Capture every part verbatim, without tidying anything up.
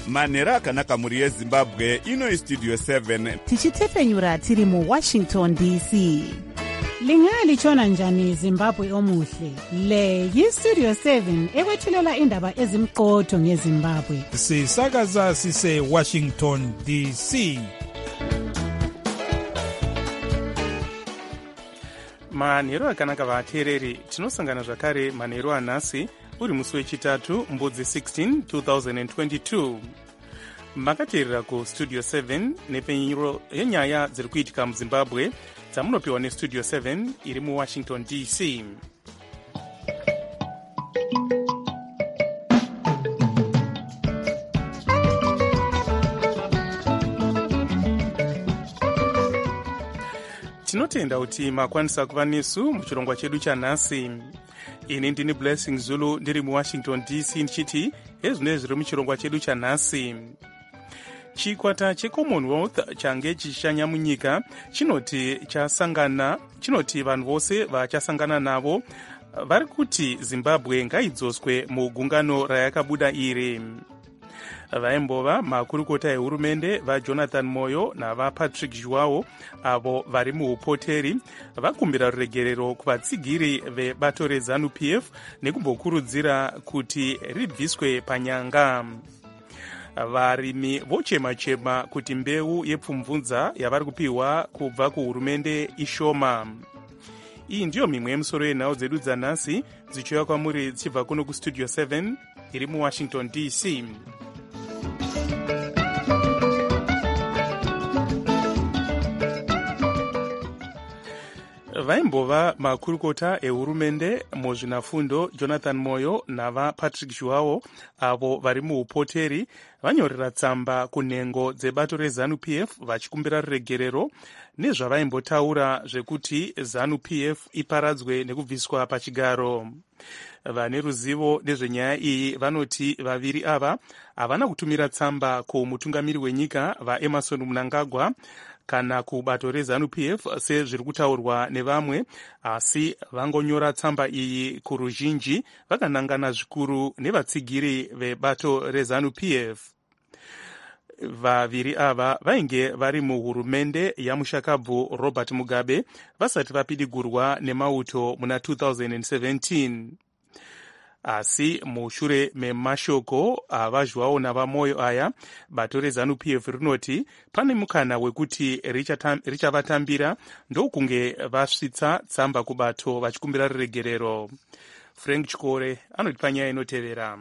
manhero akanaka mhuri yezimbabwe. Ino istudio seven tichitefenyura tiri muwashington D C. Lingalitshona njani Zimbabwe omuhle? Le yistudio seven ekwethulela indaba ezimqotho ngeZimbabwe. Sisakaza sise Washington D C. manhero akanaka vateereri, tinosangana zvakare manhero anhasi uri musi wechitatu mbudzi sixteen two thousand twenty-two. Makateerera kustudio seven nepenyuro yenyaya dziri kuitika muzimbabwe dzamunopiwa nestudio seven iri muwashington D C. tinotenda kuti makwanisa kuva nesu muchirongwa chedu chanhasi. Ini ndini Blessing Zulu ndiri muwashington D C ndichiti ezvino zviri muchirongwa chedu chanhasi. Chikwata cheCommonwealth change chichishanya munyika chinoti chasangana chinoti vanhu vose vachasangana navo vari kuti Zimbabwe ngaidzoswe mugungano rayakabuda iri. Vaimbova makurukota ehurumende vaJonathan Moyo navaPatrick Zhuwao avo vari muupoteri vakumbira ruregerero kuvatsigiri vebato reZANU P F nekumbokurudzira kuti ribviswe panyanga. Varimi vochema-chema kuti mbeu yepfumvudza yavari kupiwa kubva kuhurumende ishoma. Iyi ndiyo mimwe yemusoro yenhau dzedu dzanhasi dzichiuya kwamuri dzichibva kuno kustudio seven iri muwashington D C. Vaimbova makurukota ehurumende muzvinafundo Jonathan Moyo navaPatrick Zhuwao avo vari muupoteri vanyorera tsamba kunhengo dzebato reZANU P F vachikumbira ruregerero nezvavaimbotaura zvekuti ZANU P F iparadzwe nekubviswa pachigaro. Vane ruzivo nezvenyaya iyi vanoti vaviri ava havana kutumira tsamba kumutungamiri wenyika vaEmerson Mnangagwa kana kubato reZANU P F sezviri kutaurwa nevamwe, asi vangonyora tsamba iyi kuruzhinji vakanangana zvikuru nevatsigiri vebato reZANU P F. Vaviri ava vainge vari muhurumende yamushakabvu Robert Mugabe vasati vapidigurwa nemauto muna two thousand seventeen. Asi mushure memashoko avazhuwawo navamoyo aya, bato reZANU P F rinoti pane mukana wekuti richavatambira ndokunge vasvitsa tsamba kubato vachikumbira ruregerero. Frank Chikore anoti panyaya inotevera.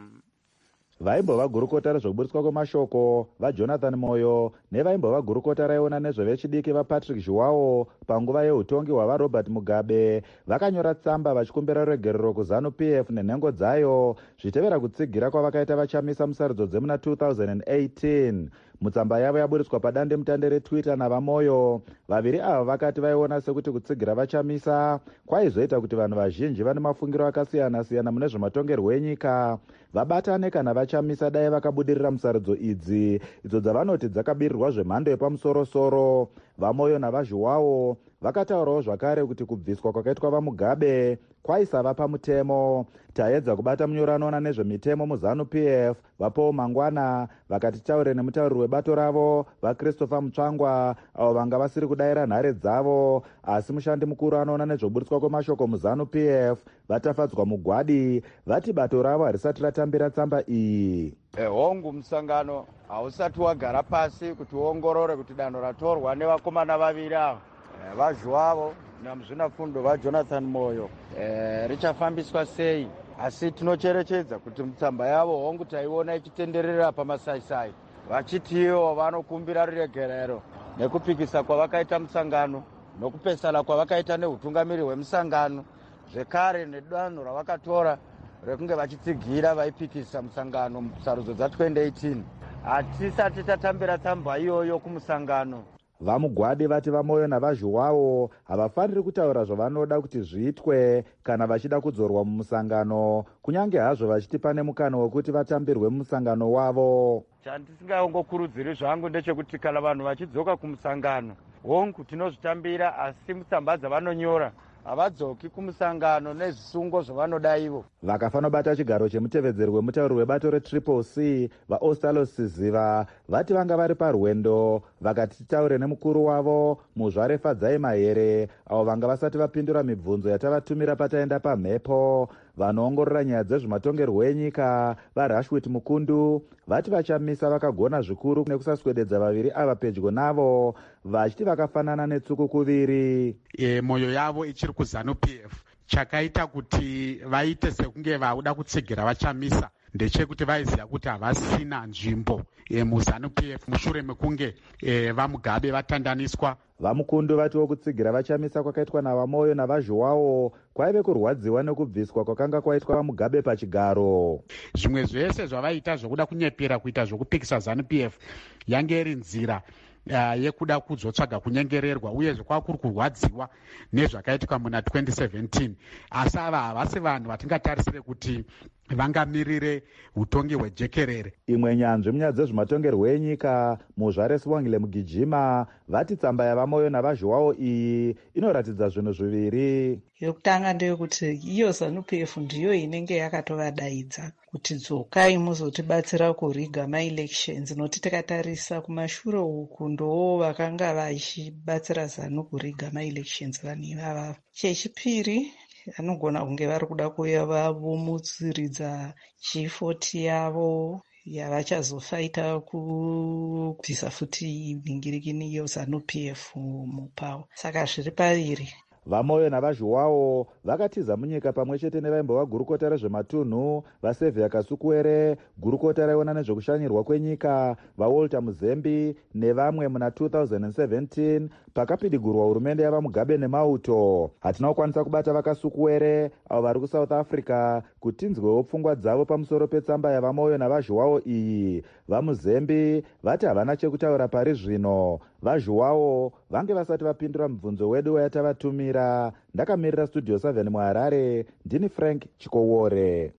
Vaimbova gurukota rezvokubudiswa kwemashoko vaJonathan Moyo nevaimbova gurukota raiona nezvevechidiki vaPatrick Zhuwao panguva yeutongi hwavaRobert Mugabe vakanyora tsamba vachikumbira ruregerero kuZANU P F nenhengo dzayo zvitevera kutsigira kwavakaita vachamisa musarudzo dzemuna two thousand eighteen. Mutsamba yavo yaburiswa padande mutande reTwitter navaMoyo, vaviri ava vakati vaiona sekuti kutsigira vachamisa kwaizoita kuti vanhu vazhinji vane mafungiro akasiyana-siyana mune zvematongerwo enyika vabatane kana vachamisa dai vakabudirira musarudzo idzi idzo dzavanoti dzakabirirwa zvemhando yepamusoro-soro. VaMoyo navaZhuwao vakataurawo zvakare kuti kubviswa kwakaitwa vaMugabe kwaisava pamutemo. Taedza kubata munyoranona nezvemitemo muZANU P F vaPaul Mangwana vakati taure nemutauriri webato ravo vaChristopher Mutsvangwa avo vanga vasiri kudayira nhare dzavo, asi mushandi mukuru anoona nezvoburitswa kwemashoko muZANU P F vatafadzwa mugwadi vati bato ravo harisati ratambira tsamba iyi. Hongu musangano hausati wagara pasi kuti uongorore kuti danho ratorwa nevakomana vaviri ava vaZhuwao namuzvinafundo vaJonathan Moyo e, richafambiswa sei. Asi tinocherechedza kuti mutsamba yavo hongu taiona ichitenderera pamasaisai vachitiwo vanokumbira ruregerero nekupikisa kwavakaita musangano nokupesana kwavakaita neutungamiri hwemusangano, zvekare nedanho ravakatora rekunge vachitsigira vaipikisa musangano musarudzo dza-twenty eighteen. Hatisati tatambira tsamba iyoyo kumusangano. VaMugwadi vati vaMoyo navaZhuwao havafaniri kutaura zvavanoda kuti zviitwe kana vachida kudzorwa mumusangano, kunyange hazvo vachiti pane mukana wekuti vatambirwe mumusangano wavo. Chandisingaongokurudziri zvangu ndechekuti kana vanhu vachidzoka kumusangano hongu tinozvitambira, asi mutsamba dzavanonyora havadzoki kumusangano nezvisungo zvavanoda ivo. Vakafanobata chigaro chemutevedzeri wemutauri webato retriple C vaOstalos Siziva vati vanga vari parwendo vakati titaure nemukuru wavo Muzvare Fadzai Mahere avo vanga vasati vapindura mibvunzo yatavatumira pataenda pamhepo. Vanoongorora nyaya dzezvematongerwo enyika vaRashwit Mukundu vati vachamisa vakagona zvikuru nekusaswededza vaviri ava pedyo navo vachiti vakafanana netsuku kuviri. E, mwoyo yavo ichiri kuZANU-P F chakaita kuti vaite sekunge vauda kutsigira vachamisa ndechekuti vaiziva kuti havasina nzvimbo e, muZANU-P F mushure mekunge e, vaMugabe vatandaniswa. VaMukundu vatiwo kutsigira vachamisa kwakaitwa navaMoyo navaZhuwawo kwaive kurwadziwa nekubviswa kwakanga kwaitwa vaMugabe pachigaro. Zvimwe zvese zvavaita zvokuda kunyepera kuita zvokupikisa ZANU-P F yange iri nzira Uh, yekuda kuzotsvaga kunyengererwa uyezve kwakuri kurwadziwa nezvakaitika muna twenty seventeen asi ava havasi vanhu vatingatarisire kuti vangamirire utongi hwejekerere. Imwe nyanzvi munyaya dzezvematongerwo enyika Muzvare Sibongile Mugijima vati tsamba yavaMoyo navaZhuwawo iyi inoratidza zvinhu zviviri. Yokutanga ndeyekuti iyo ZANU-P F ndiyo inenge yakatovadaidza kuti dzokai muzotibatsira kuriga maelections, noti tikatarisa kumashure uku ndo vakanga vachibatsira ZANU kuriga maelections vanhu ivava. Chechipiri anogona kunge vari kuda kuuya vavomutsiridza G forty yavo yavachazofaita kubvisa futi mingirikini iyo ZANU-P F mupawa. Saka zviri paviri. VaMoyo navaZhuwawo vakatiza munyika pamwe chete nevaimbova gurukota rezvematunhu vaSevhia Kasukuwere, gurukota raiona nezvekushanyirwa kwenyika vaWalter Muzembi nevamwe muna two thousand seventeen pakapidigurwa hurumende yavaMugabe nemauto. Hatina kukwanisa kubata vaKasukuwere avo vari kuSouth Africa kuti tinzwewo pfungwa dzavo pamusoro petsamba yavaMoyo navaZhuwawo iyi. VaMuzembi vati havana chekutaura pari zvino. VaZhuwawo vange vasati vapindura mubvunzo wedu wayatavatumira. Ndakamirira Studio seven muHarare, ndini Frank Chikowore.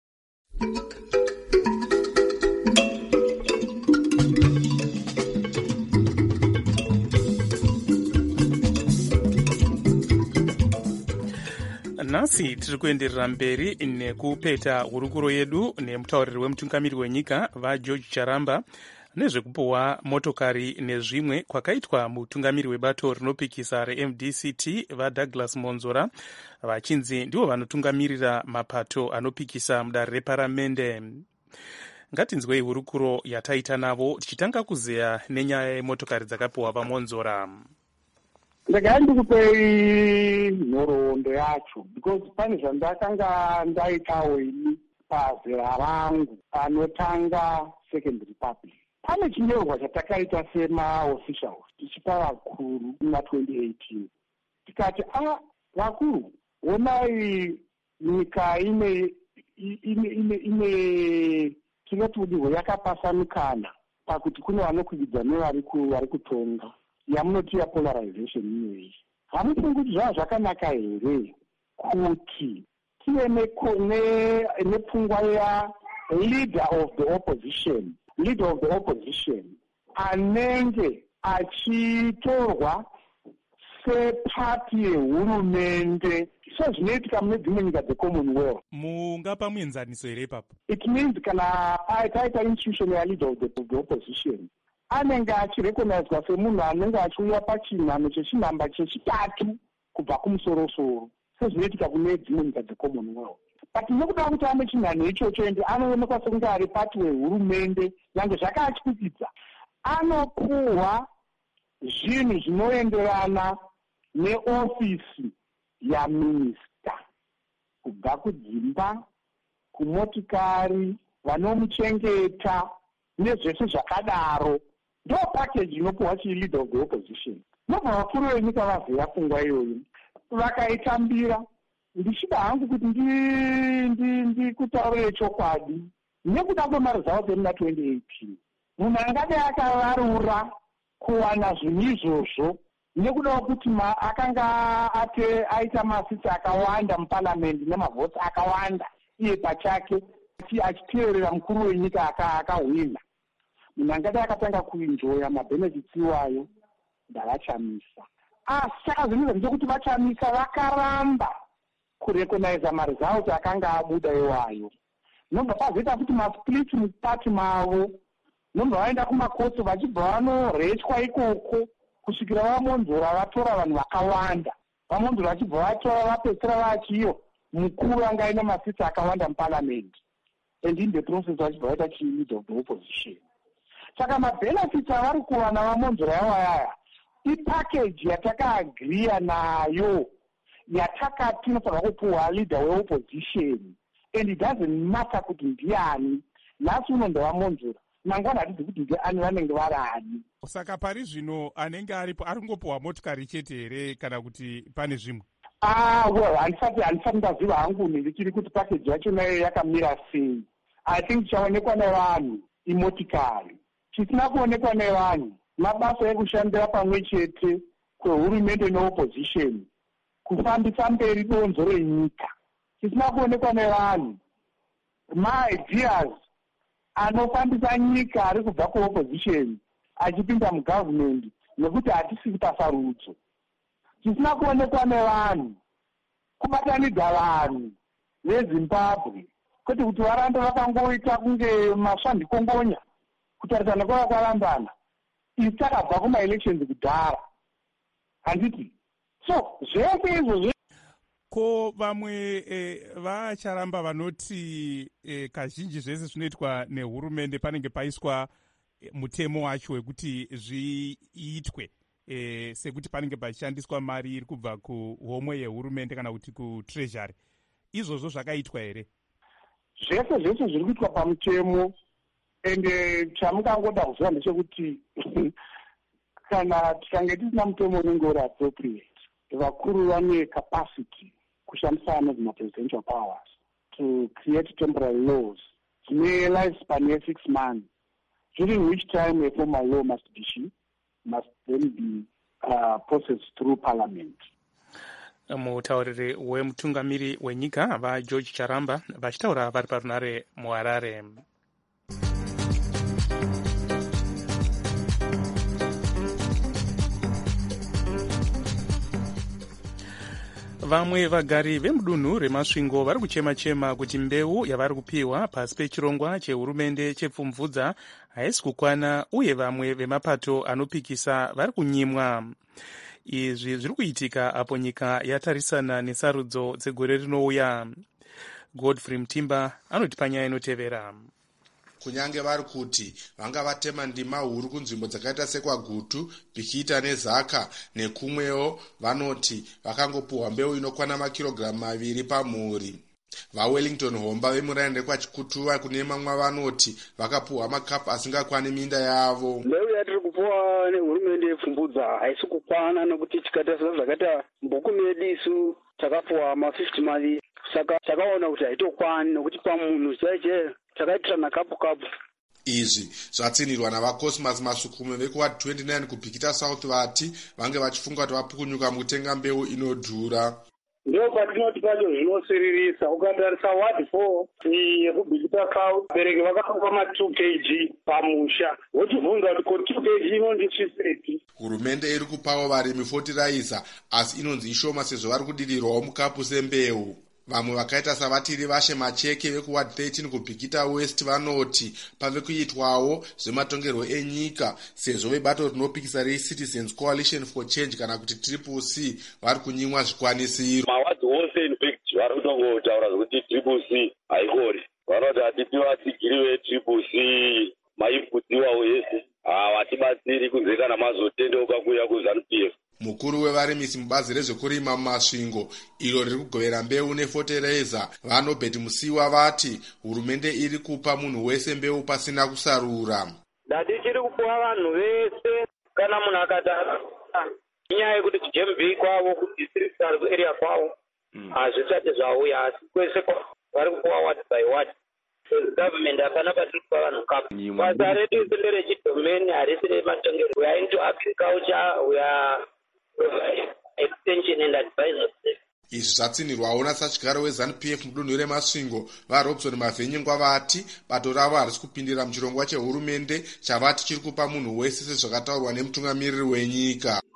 Nhasi tiri kuenderera mberi nekupeta hurukuro yedu nemutauriri wemutungamiri wenyika vaGeorge Charamba nezvekupuwa motokari nezvimwe kwakaitwa mutungamiri webato rinopikisa reM D C T vaDouglas Monzora vachinzi ndivo vanotungamirira mapato anopikisa mudare reparamende. Ngatinzwei hurukuro yataita navo tichitanga kuzeya nenyaya yemotokari dzakapuwa vaMonzora. Ndakai ndikupei nhoroondo yacho because pane zvandakanga ndaitawo ini pazera rangu panotanga Second Republic. Pane chinyorwa chatakaita semaofficials tichipa vakuru muna twenty eighteen tikati a vakuru onai nyika ine ine ine ine tinoti udiho yakapasanukana pakuti kune vanokwidza nevari vari kutonga yamunoti yapolarization iyoyi. Hamufungi kuti zvava zvakanaka here kuti tive nepfungwa ya leader of the opposition leader of the opposition anenge achitorwa sepati yehurumende sezvinoitika mune dzimwe nyika dzeCommonwealth? Mungapa muenzaniso here ipapo? It means kana taita institution ya leader of the, of the opposition anenge achirecognizwa semunhu anenge achiuya pachinhano chechinhamba chechitatu kubva kumusorosoro sezvinoitika kune dzimwe nyika dzeCommonwealth. But nekuda kuti ane chinhano ichocho ende anoonekwa sekunge ari pati wehurumende nyange zvakachikwikidza anopuhwa zvinhu zvinoenderana neofisi yaminista, kubva kudzimba, kumotikari, vanomuchengeta nezvese zvakadaro. Ndo package inopuhwa chi-leader of the opposition. Nobva vakuru venyika vaziva pfungwa iyoyo vakaitambira. Ndichida hangu kuti ndikutaurire chokwadi nekuda kwemarezauti emuna twenty eighteen munhu angade akavarura kuwana zvinhu izvozvo nekuda kwekuti akanga ate aita masitsi akawanda muparliament nemavhoti akawanda iye pachake achiteerera mukuru wenyika akahwina. Munhu angade akatanga kuenjoya mabenefits iwayo ndavachamisa. Asi saka zvinoita ndechekuti vachamisa vakaramba kurekonaiza maresults akanga abuda iwayo. Nobva pazoita kuti masplit mupati mavo, nobva vaenda kumakotsi vachibva vanorechwa ikoko kusvikira vamonzora vatora vanhu vakawanda. Vamonzora vachibva vatora vapedzisira vachiyo mukuru anga aina masitsi akawanda muparliamendi. And in the process vachibva vaita chileader of the opposition. Saka mabenefits avari kuwana vamonzora yavo yaya ipackage yatakaagriya nayo yatakati inofanira kupuhwa leader weopposition. And it doesn't matter kuti ndiani, nhasi uno ndavamonzora, mangwana hatidzi kuti ndiani vanenge vari ani. Saka pari zvino anenge aripo ari kungopuhwa motikari chete here kana kuti pane zvimwe? Ah, well, handisati handisati ndaziva hangu ndichiri kuti package yachona yakamira sei. I think chaonekwa nevanhu imotikari. Chisina kuonekwa nevanhu mabasa ekushandira pamwe chete kwehurumende neopposition kufambisa mberi donzo renyika. Chisina kuonekwa nevanhu maideas anofambisa nyika ari kubva kuopposition achipinda mugovernment nekuti hatisi kupasarudzo. Chisina kuonekwa nevanhu kubatanidza vanhu vezimbabwe kwete kuti varambe vakangoita kunge masvandikongonya kutarisana kwava kwarambana. Isi takabva kumaelections kudhara handiti. So zvese izvozvo ko vamwe eh, vacharamba vanoti eh, kazhinji zvese zvinoitwa nehurumende panenge paiswa eh, mutemo wacho wekuti zviitwe eh, sekuti panenge pachishandiswa mari iri kubva kuhomwe yehurumende kana kuti kutreasury. Izvozvo zvakaitwa here? Zvese zvese zviri kuitwa pamutemo. Ende chamukangoda kuziva ndechekuti kana tikange tisina mutemo unenge uri appropriate, vakuru vane capacity kushandisana nezvima-presidential powers to create temporary laws zvine lifespan ye six months, during which time a formal law must be issued, must then be uh, processed through parliament. Mutauriri wemutungamiri wenyika vaGeorge Charamba vachitaura vari parunare muHarare. Vamwe vagari vemudunhu remasvingo vari kuchema-chema kuti mbeu yavari kupiwa pasi pechirongwa chehurumende chepfumvudza haisi kukwana, uye vamwe vemapato anopikisa vari kunyimwa. Izvi zviri kuitika apo nyika yatarisana nesarudzo dzegore rinouya. Godfrey Mtimba anoti panyaya inotevera. Kunyange vari kuti vanga vatema ndima huru kunzvimbo dzakaita sekwaGutu, Bikita neZaka nekumwewo, vanoti vakangopuhwa mbeu inokwana makirogiramu maviri pamhuri. VaWellington Homba vemurayende kwaChikutuva kune mamwe vanoti vakapuhwa makapu asingakwani minda yavo. Mbeu yatiri kupuhwa nehurumende yepfumvudza haisi kukwana, nokuti tikatarisa zvakaita mbuku medu isu takapuhwa mafifty mari. Saka takaona kuti haitokwani, nokuti pamunhu chaiche takaitira nakapu kapu. Izvi zvatsinirwa navaCosmas Masukume vekuward twenty-nine kuBikita South vati vange vachifunga kuti vapukunyuka mukutenga mbeu inodhura. Ndo patinoti pacho zvinosiririsa. Ukatarisa ward four yekuBikita South bereke vakapuka ma two kilograms pamusha, wochibvunza kuti ko two kilograms inondichiseti. Hurumende iri kupawo varimi fertilizer asi inonzi ishoma sezvo vari kudirirwawo mukapu sembeu. Vamwe vakaita savatiri Vashe Macheke vekuward thirteen kuBikita West vanoti pave kuitwawo zvematongerwo enyika sezvo vebato rinopikisa reCitizens Coalition for Change kana kuti Triple C vari kunyimwa zvikwanisiro. Mawadzi wose infact vari kutongotaura zvokuti Triple C haikori. Vanoti hatipiwa tsigiri veTriple C maiputiwawo yese hawatibatsiri kunze kana mazotendeuka kuuya kuZANU P F. Mukuru wevarimisi mubazi rezvekurima mumasvingo iro riri kugovera mbeu nefertilizer vaNobert Musiwa vati hurumende iri kupa munhu wese mbeu pasina kusarura. Dati chiri kupuwa vanhu vese kana munhu akatara nyaya yekuti kuJMB kwavo kudistrict kana kuarea kwavo hazvisati zvauya, asi kwese vari kupuwa ward by ward. Government hapana patiri kupa vanhu kapu. Basa redu isi nderechidomeni harisi rematongero. We are into agriculture, we are extension and advisor. Izvi zvatsinirwawo nasatyagaro weZANU P F mudunhu remasvingo vaRobson Mavhenyengwa vati bato ravo harisi kupindira muchirongwa chehurumende chavati chiri kupa munhu wese sezvakataurwa nemutungamiriri wenyika.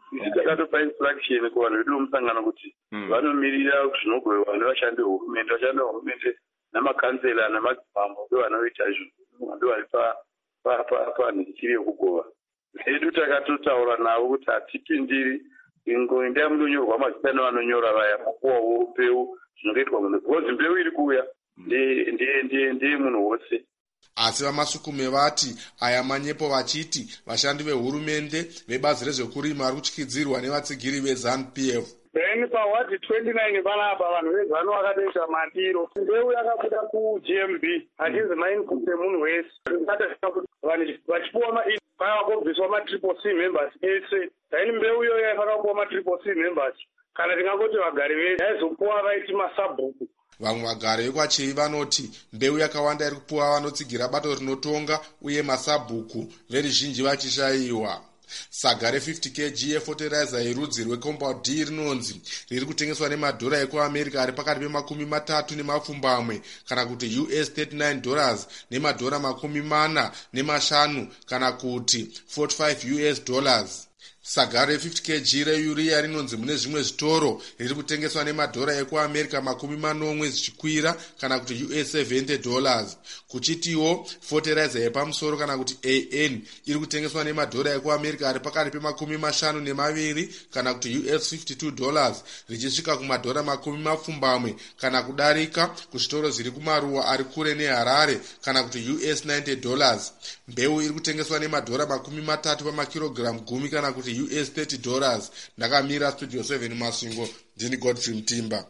takatopa instruction kuvanhu vedu vomusangano kuti vanomirira zvinogwewa nevashandi vehurumende vashandi vehurumende namakansela namadzimambo ndovanoita izvo ndovari panhikiri yekugova. Vedu takatotaura navo kuti hatipindiri ingoenda munonyorwa mazita nevanonyora vaya mukuwawo upeu zvinongoitwa munhu because mbeu iri kuuya ndeye munhu wose. Asi vamasukume vati aya manyepo vachiti vashandi vehurumende vebazi rezvekurima vari kutyidzirwa nevatsigiri vezanu P F. Then pawadi twenty-nine panapa vanhu vezanu vakatoita madiro. Mbeu yakabuda ku-G M B hachizi mainput emunhu wese. Vanhu vachipuwa maini pakakobviswa ma-triple C members ese. Then mbeu iyoyo yakapuwa ma-triple C members. Kana tingangoti vagari vese aizopuwa vaiti masabhuku. Vamwe vagari vekwachei vanoti mbeu yakawanda iri kupuwa vanotsigira bato rinotonga uye masabhuku veruzhinji vachishayiwa. Saga re-fifty kilograms yefertilizer yerudzi rweCompound D rinonzi riri kutengeswa nemadhora ekuamerica ari pakati pemakumi matatu nemapfumbamwe kana kuti U S thirty-nine dollars nemadhora makumi mana nemashanu kana kuti forty-five U S dollars. Saga re-fifty kilograms reuria rinonzi mune zvimwe zvitoro riri kutengeswa nemadhora ekuamerica makumi manomwe zvichikwira kana kuti U S seventy dollars. Kuchitiwo fertilizer yepamusoro kana kuti A N iri kutengeswa nemadhora ekuamerica ari pakati pemakumi mashanu nemaviri kana kuti U S fifty-two dollars richisvika kumadhora makumi mapfumbamwe kana kudarika kuzvitoro zviri kumaruwa ari kure neHarare kana kuti U S ninety dollars. Mbeu iri kutengeswa nemadhora makumi matatu pamakirogiramu gumi kana kuti U S thirty dollars. Ndakamira Studio seven Masingo, ndini Godfrey Mtimba.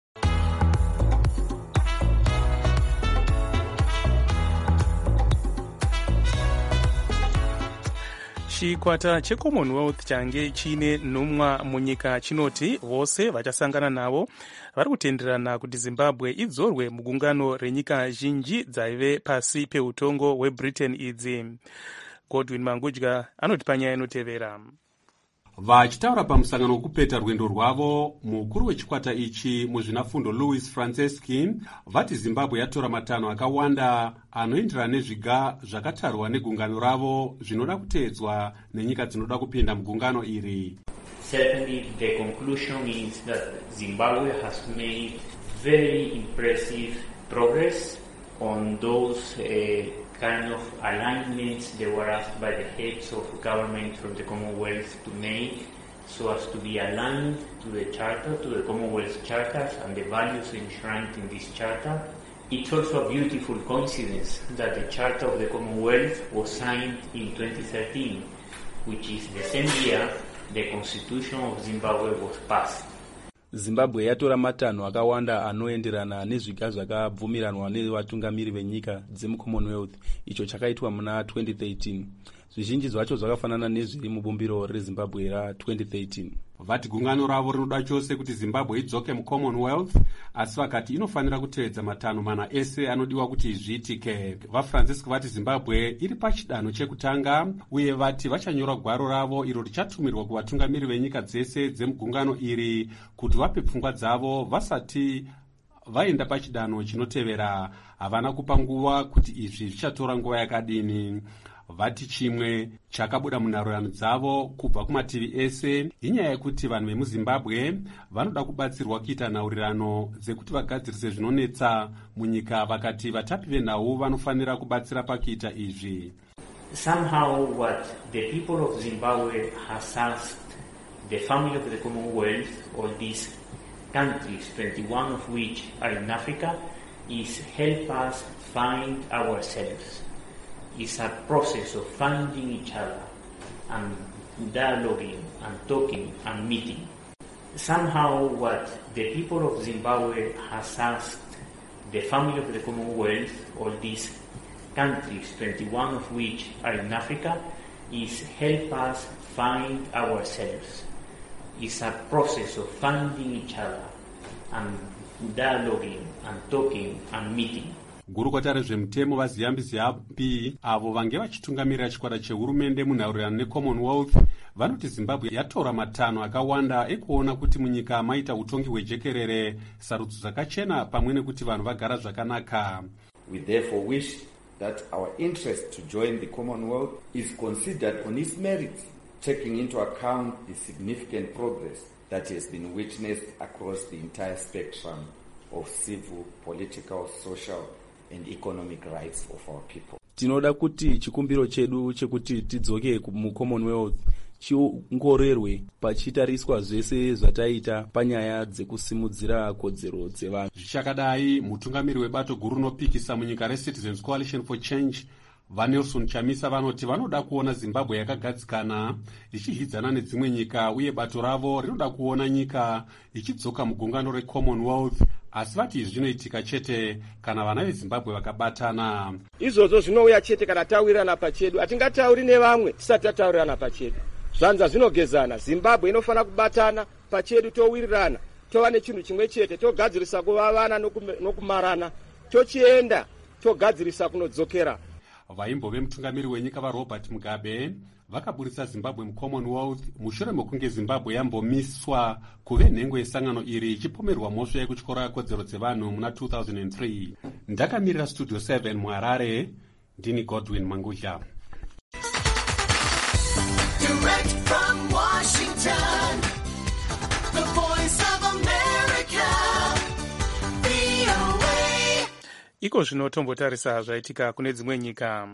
chikwata cheCommonwealth change chine nhumwa munyika chinoti vose vachasangana navo vari kutenderana kuti Zimbabwe idzorwe mugungano renyika zhinji dzaive pasi peutongo hweBritain idzi. Godwin Mangudya anoti panyaya inotevera. Vachitaura pamusangano wekupeta rwendo rwavo, mukuru wechikwata ichi muzvinafundo Louis Franceski vati Zimbabwe yatora matanho akawanda anoenderana nezviga zvakatarwa negungano ravo zvinoda kuteedzwa nenyika dzinoda kupinda mugungano iri. Certainly the conclusion is that Zimbabwe has made very impressive progress on those uh, kind of alignments they were asked by the heads of government from the Commonwealth to make so as to be aligned to the charter, to the Commonwealth charters and the values enshrined in this charter. It's also a beautiful coincidence that the Charter of the Commonwealth was signed in twenty thirteen, which is the same year the Constitution of Zimbabwe was passed. Zimbabwe yatora matanho akawanda anoenderana nezviga zvakabvumiranwa nevatungamiri venyika dzemuCommonwealth, icho chakaitwa muna twenty thirteen. Zvizhinji zvacho zvakafanana nezviri mubumbiro reZimbabwe ra-twenty thirteen. Vati gungano ravo rinoda chose kuti Zimbabwe idzoke muCommonwealth, asi vakati inofanira kutevedza matanho mana ese anodiwa kuti zviitike. VaFrancisco vati Zimbabwe iri pachidanho chekutanga uye vati vachanyora gwaro ravo iro richatumirwa kuvatungamiri venyika dzese dzemugungano iri kuti vape pfungwa dzavo vasati vaenda pachidanho chinotevera. Havana kupa nguva kuti izvi zvichatora nguva yakadini. Vati chimwe chakabuda munhorerano dzavo kubva kumativi ese inyaya yekuti vanhu vemuZimbabwe vanoda kubatsirwa kuita nhaurirano dzekuti vagadzirise zvinonetsa munyika, vakati vatapi venhau vanofanira kubatsira pakuita izvi. Somehow what the people of Zimbabwe has asked the family of the Commonwealth, all these countries, twenty-one of which are in Africa, is help us find ourselves. It's a process of finding each other and dialoguing and talking and meeting. Somehow what the people of Zimbabwe has asked the family of the Commonwealth, all these countries, twenty-one of which are in Africa, is help us find ourselves. It's a process of finding each other and dialoguing and talking and meeting. Gurukota rezvemutemo vaZiyambi Ziyambi avo vange vachitungamirira chikwata chehurumende munhaurirano neCommonwealth vanoti Zimbabwe yatora matanho akawanda ekuona kuti munyika maita utongi hwejekerere, sarudzo dzakachena pamwe nekuti vanhu vagara zvakanaka. We therefore wish that our interest to join the Commonwealth is considered on its merits, taking into account the significant progress that has been witnessed across the entire spectrum of civil, political, social and economic rights of our people. Tinoda kuti chikumbiro chedu chekuti tidzoke muCommonwealth chiongorerwe pachitariswa zvese zvataita panyaya dzekusimudzira kodzero dzevanhu. Zvichakadai, mutungamiri webato guru rinopikisa munyika reCitizens Coalition for Change vaNelson Chamisa vanoti vanoda kuona Zimbabwe yakagadzikana ichidyidzana nedzimwe nyika, uye bato ravo rinoda kuona nyika ichidzoka mugungano reCommonwealth, asi vati izvi zvinoitika chete kana vana veZimbabwe vakabatana. Izvozvo zvinouya chete kana tawirirana pachedu. Hatingatauri nevamwe tisati tataurirana pachedu. Zvanza zvinogezana. Zimbabwe inofana kubatana pachedu, towirirana, tova nechinhu chimwe chete, togadzirisa kuvavana nokumarana, tochienda togadzirisa kunodzokera. Vaimbove mutungamiri wenyika vaRobert Mugabe vakaburitsa Zimbabwe muCommonwealth mushure mekunge Zimbabwe yambomiswa kuve nhengo yesangano iri ichipomerwa mhosva yekutyora kodzero dzevanhu muna two thousand three. Ndakamirira Studio seven muHarare, ndini Godwin Mangudla. Direct from Washington, the voice of America, V O A. Iko zvino tombotarisa zvaitika kune dzimwe nyika.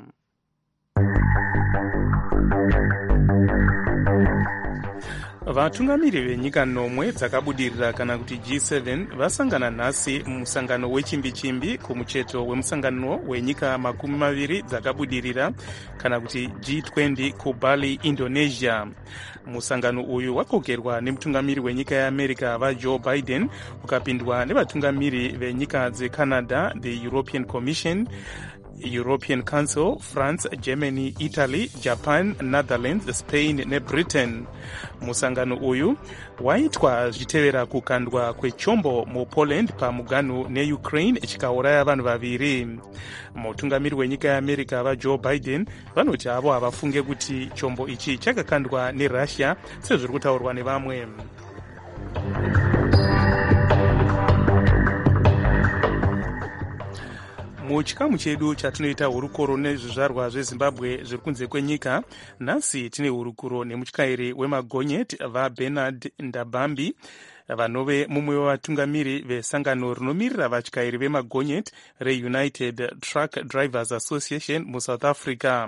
Vatungamiri venyika nomwe dzakabudirira kana kuti G seven vasangana nhasi musangano wechimbi-chimbi kumucheto wemusangano wenyika makumi maviri dzakabudirira kana kuti G twenty kuBali, Indonesia. Musangano uyu wakogerwa nemutungamiri wenyika yeAmerica vaJoe Biden, ukapindwa nevatungamiri venyika dzeCanada, the European Commission, European Council, France, Germany, Italy, Japan, Netherlands, Spain neBritain. Musangano uyu waitwa zvichitevera kukandwa kwechombo muPoland pamugano neUkraine chikauraya vanhu vaviri. Mutungamiri wenyika yeAmerica vaJoe Biden vanoti avo havafunge kuti chombo ichi chakakandwa neRussia sezviri kutaurwa nevamwe. Muchikamu chedu chatinoita hurukuro nezvizvarwa zveZimbabwe zviri kunze kwenyika, nhasi tine hurukuro nemutyairi wemagonyeti vaBernard Ndabambi, vanove mumwe wevatungamiri vesangano rinomirira vatyairi vemagonyeti reUnited Truck Drivers Association muSouth Africa.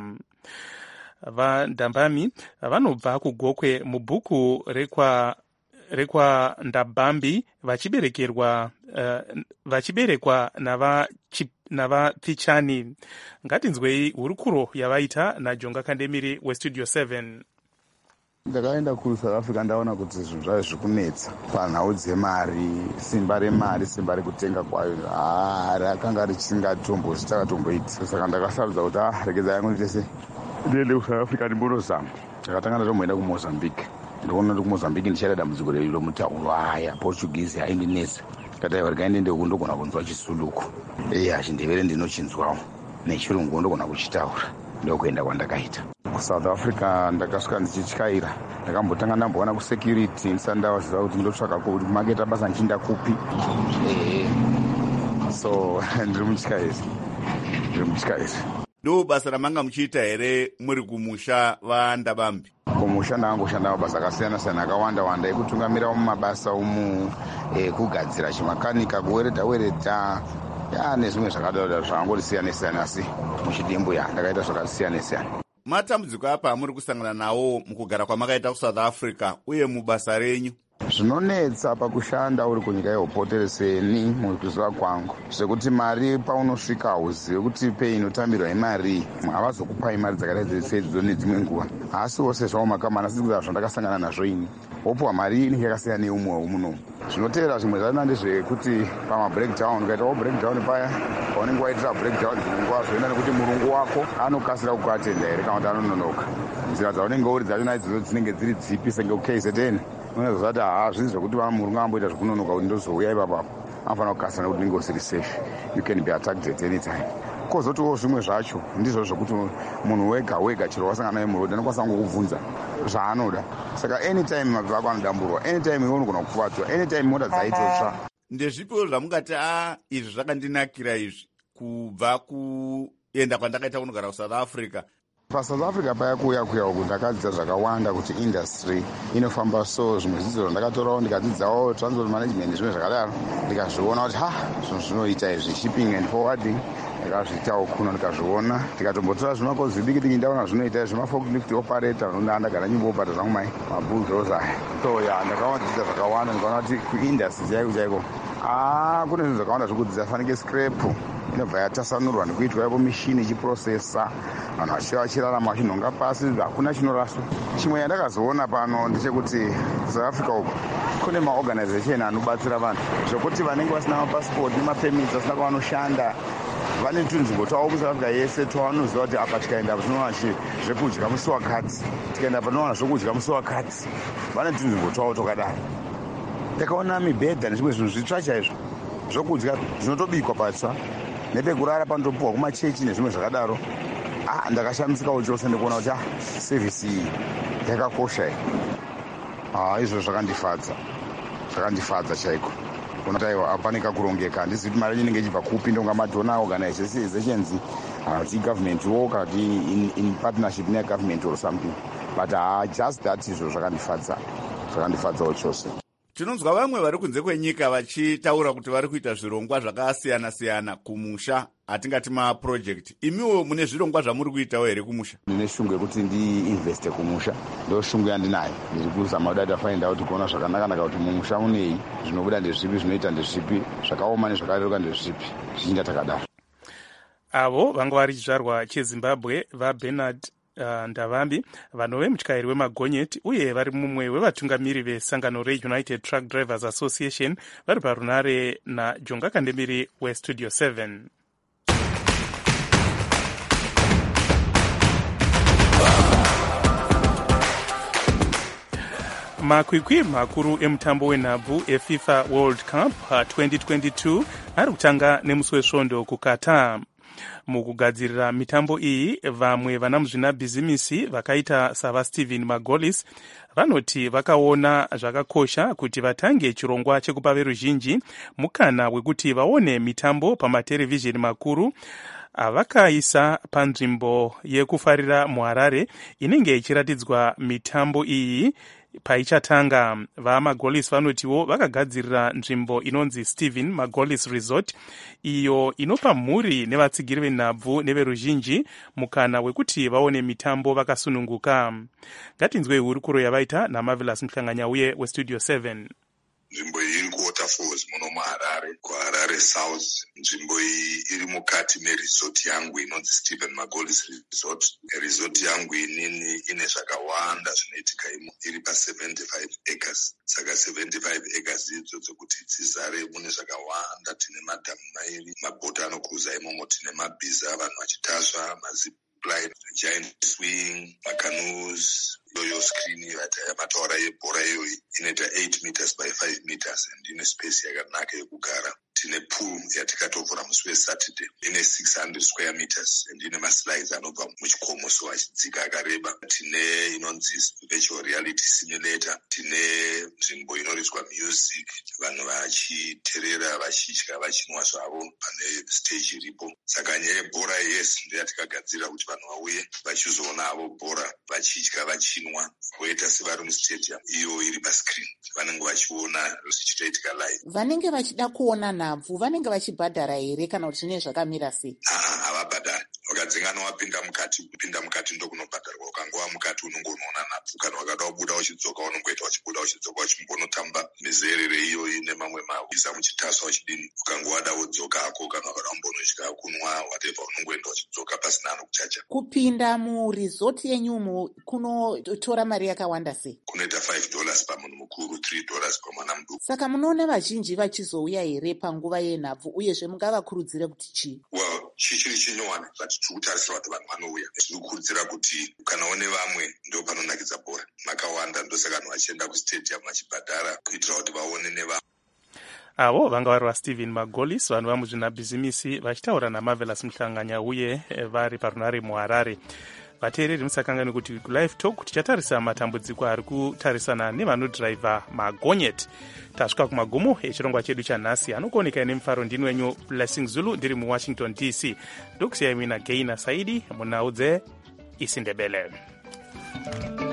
VaNdabambi vanobva kugokwe mubhuku rekwa rekwa Ndabambi vachiberekerwa uh, vachiberekwa nava navaPichani. Ngatinzwei hurukuro yavaita naJonga Kandemiri weStudio seven. Ndakaenda kuSouth Africa ndaona kuti zvinhu zvazvo zviri kunetsa panhau dzemari, simba remari, simba rekutenga kwayo haa rakanga risingatombosi takatomboiti. Saka ndakasarudza kuti ah rekedza yangu nditese ndiende kuSouth Africa ndimbonozama. Ndakatanga ndatomboenda kuMozambique. Ndikuona kuti kuMozambique ndichaita dambudziko romutauro aya Portuguese haindinetsa. Kataiwa rikaende ndiko ndogona kunzwa chiSuluku. Eya chiNdebele ndinochinzwawo nechirungu ndogona kuchitaura. Ndokuenda kwandakaita. KuSouth Africa ndakasvika ndichityaira. Ndakambotanga ndamboona kusecurity ndisati ndaziva kuti ndotsvaka kuti kumaketa basa ndichinda kupi. Eh so ndiri mutyairi. Ndiri mutyairi. Ndo basa ramanga muchiita here muri kumusha vaNdabambi? Kumusha ndangoshanda mabasa akasiyana siyana akawanda wanda ekutungamira mumabasa umu ekugadzira chimakanika, kuweredha weredha ya nezvimwe zvakadaro zvangori siyana siyana, asi muchidimbu ya ndakaita zvakasiyana siyana. Matambudziko apa muri kusangana nawo mukugara kwamakaita kuSouth Africa uye mubasa renyu? Zvinonetsa pakushanda uri kunyika yehopotereseni mukuziva kwangu zvekuti mari paunosvika hauzive kuti pei inotambirwa imari, havazokupai mari dzakaita sedzo nedzimwe nguva. Asi wose zvavo makamana sisi kuziva zvandakasangana nazvo ini, wopuwa mari inenge yakasiyana neumwe muno. Zvinotevera zvimwe zvana ndezvekuti pamabreakdown, ukaitawo breakdown paya paunenge waitira breakdown dzimwe nguva zvoenda nekuti murungu wako anokasira kukuatenda here kana kuti anononoka. Nzira dzaunenge uri dzacho naidzo dzinenge dziri dzipi senge ku K Z N unozoti haa zvinhu zvekuti murungu amboita zvekunonoka kuti ndozouya ipapapo anofanira kukasira nekuti unenge usiri safe, you can be attacked at any time. Kozotiwo zvimwe zvacho ndizvo zvokuti munhu wega wega chero wasangana naye muroad anokwanisa kungokubvunza zvaanoda. Saka anytime mabvi ako anodamburwa, anytime iwe unogona kukuvadzwa, anytime mota dzaitotsva. Ndezvipiwo zvamungati a izvi zvakandinakira izvi kubva kuenda kwandakaita kunogara kuSouth Africa? pasouth africa paya kuya kuya uku ndakadzidza zvakawanda kuti industry inofamba so. Zvimwe zvidzidzo zvandakatorawo ndikadzidzawo transport management zvimwe zvakadaro, ndikazviona kuti ha zvinhu zvinoita izvi shipping and forwarding, ndakazviitawo kuno ndikazviona, ndikatombotora zvimakozi zvidiki diki ndaona zvinoita zvemaforklift operator, nonda ndagara nyimboopata zvangu mai mabulldozer aya. So ya ndakaodzidza zvakawanda, ndikaona kuti kuindustry chaiko chaiko ah kune zvinhu zvakawanda zvekudzidza, fanike scrap inobva yatasanurwa nekuitwa yapo mishini ichiprocessa, vanhu vachiva vachirarama vachinhonga pasi, hakuna chinoraswa. Chimwe yandakazoona pano ndechekuti South Africa uko kune maorganization anobatsira vanhu zvokuti vanenge vasina mapasipoti nemapemits vasina kwavanoshanda vane tunzvimbo twavo muSouth Africa yese twavanoziva kuti apa tikaenda patinowana zvekudya musi wakati, tikaenda patinowana zvokudya musi wakati, vane tunzvimbo twavo twakadaro. Ndakaona mibhedha nezvimwe zvinhu zvitsva chaizvo zvokudya zvinotobikwa patsva, nepekurara panotopuhwa kumachechi nezvimwe zvakadaro. Ah, ndakashamisikawo chose ndikuona kuti ah sevhisi iyi yakakosha iyi. Ah, izvo zvakandifadza, zvakandifadza chaiko. Kuona kuti aiwa apane kakurongeka, handisi kuti mari inenge ichibva kupi, ndonga madona organizations kana kuti government wo kana kuti in, in partnership negovernment or something, but ah, just that izvo zvakandifadza, zvakandifadzawo chose. Tinonzwa vamwe vari kunze kwenyika vachitaura kuti vari kuita zvirongwa zvakasiyana-siyana kumusha, atingati maproject. Imiwo mune zvirongwa zvamuri kuitawo here kumusha? Ndine shungu yekuti ndiinveste kumusha, ndo shungu yandinayo. Ndiri kuzama kuti ndafind out kuona zvakanaka kuti mumusha munei, zvinobuda ndezvipi, zvinoita ndezvipi, zvakaoma nezvakareruka ndezvipi, zvichinda takadaro. Avo vanga vari chizvarwa cheZimbabwe vaBernard Uh, Ndavambi vanove mutyairi wemagonyeti uye vari mumwe wevatungamiri vesangano reUnited Truck Drivers Association, vari parunare naJonga Kandemiri weStudio seven. Makwikwi makuru emutambo wenhabvu eFIFA World Cup twenty twenty-two ari kutanga nemusi wesvondo kuQatar. Mukugadzirira mitambo iyi, vamwe vana muzvinabhizimisi vakaita savaStephen Magolis vanoti vakaona zvakakosha kuti vatange chirongwa chekupa veruzhinji mukana wekuti vaone mitambo pamaterevhizheni makuru avakaisa panzvimbo yekufarira muHarare inenge ichiratidzwa mitambo iyi paichatanga. VaMagolis vanotiwo vakagadzirira nzvimbo inonzi Stephen Magolis Resort, iyo inopa mhuri nevatsigiri venhabvu neveruzhinji mukana wekuti vaone mitambo vakasununguka. Ngatinzwe hurukuro yavaita naMarvelous Mhlanganyauye weStudio seven. Nzvimbo iyi iri kuWaterfalls muno muHarare, kuHarare South. Nzvimbo iyi iri mukati meresort yangu inonzi Stephen Magolis Resort. Resort yangu inini ine zvakawanda zvinoitika imo, iri pa seventy-five acres. Saka seventy-five acres idzo dzokuti dzizare mune zvakawanda. Tine madhamu mairi, mabhoti anokruza imomo, tine mabhiza vanhu vachitasva, mazipline, giant swing, macanoes. Yoyo screen yamataura yebhora iyoyi inoita eight meters by five meters and ine space yakanaka yekugara. Tine pool yatikatovhura musi weSaturday ine six hundred square meters and ine maslides anobva muchikomo so achidzika akareba. Tine inonzi virtual reality simulator. Tine nzvimbo inoriswa music, vanhu vachiterera vachidya vachinwa zvavo pane stage iripo. Saka nyaya yebhora yes ndoyatikagadzira kuti vanhu vauye vachizoona avo bhora vachidya vachinwa voita sevari mustadium, iyo iri pascreen vanenge vachiona zvichitoitika live. Vanenge vachida kuona nhabvu vanenge vachibhadhara here kana kuti zvinenge zvakamira sei? Ah, havabhadhari. Wakadzingana wapinda mukati, kupinda mukati ndokunobhadharwa. Ukangova mukati unongoona nhabvu, kana wakada kubuda uchizoka unongoita uchibuda uchizoka uchimbonotamba mizerere iyo ine mamwe mavisa muchitaswa uchidini. Ukangowada wodzoka hako, kana wakada kumbonodya kunwa whatever unongoenda uchidzoka pasina anokuchacha. Kupinda muresort yenyumo kunotora mari yakawanda sei? Kunoita five dollars pamunhu mukuru, three dollars pamwana muduku. Saka munoona vazhinji vachizouya here panguva yenhabvu, uyezve mungavakurudzira kuti chii? Well, chichiri chinyowani but tiri kutarisira kuti vanhu vanouya. Tiri kukurudzira kuti kana one vamwe ndo panonakidza bhora. Makawanda ndosaka vanhu vachienda kustadium vachibhadhara kuitira kuti vaone nevamwe. Avo vanga vari vaStephen Magolis, vanhu vamuzvinabhizimisi vachitaura naMarvelous Mhlanganyauye vari parunare muHarare. Vateereri musakangani kuti kulive talk tichatarisa matambudziko ari kutarisana nevanodhiraivha magonyeti. Tasvika kumagumo echirongwa chedu chanhasi. Anokuoneka nemufaro ndini wenyu Blessing Zulu ndiri muWashington D C. Ndokusiyai mina Gaina Saidi munhau dzeInjini. isindebele.